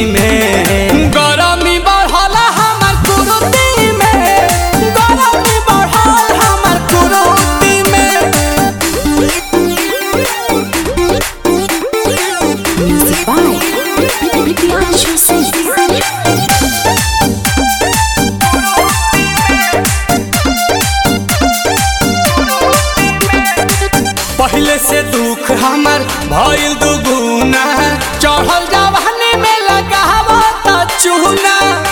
में गरमी बढ़ल हमर कुरुती में, गरमी बढ़ल हमर कुरुती में। Music by Priyanshu Singh. पहले से दुख हमर भइल दुगुना, चढ़ल जवानी में लगावो त चूना।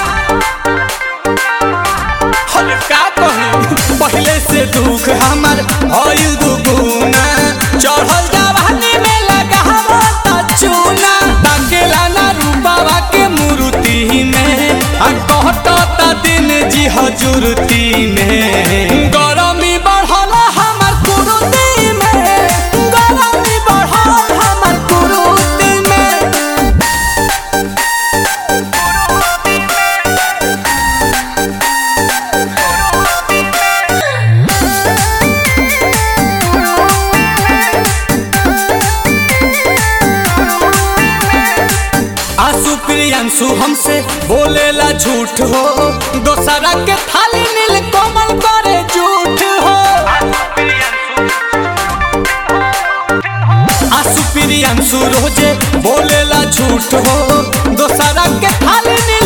हर का कही पहले से दुख हमर भइल दुगुना, चढ़ल जवानी में लगावो त चूना। ताकेला ना रूपावा के मूर्ति में, आ कहता दिन जी हजूरती में। गरमी बढ़ल हमर कुरुती में, गरमी बढ़ल हमर कुरुती में। आंसू प्रियांशु हमसे बोलेला झूठ हो, दोसरा के थाली नील कोमल करे झूठ हो। आंसू प्रियांशु रोजे बोलेला झूठ हो, दोसरा के थाली नील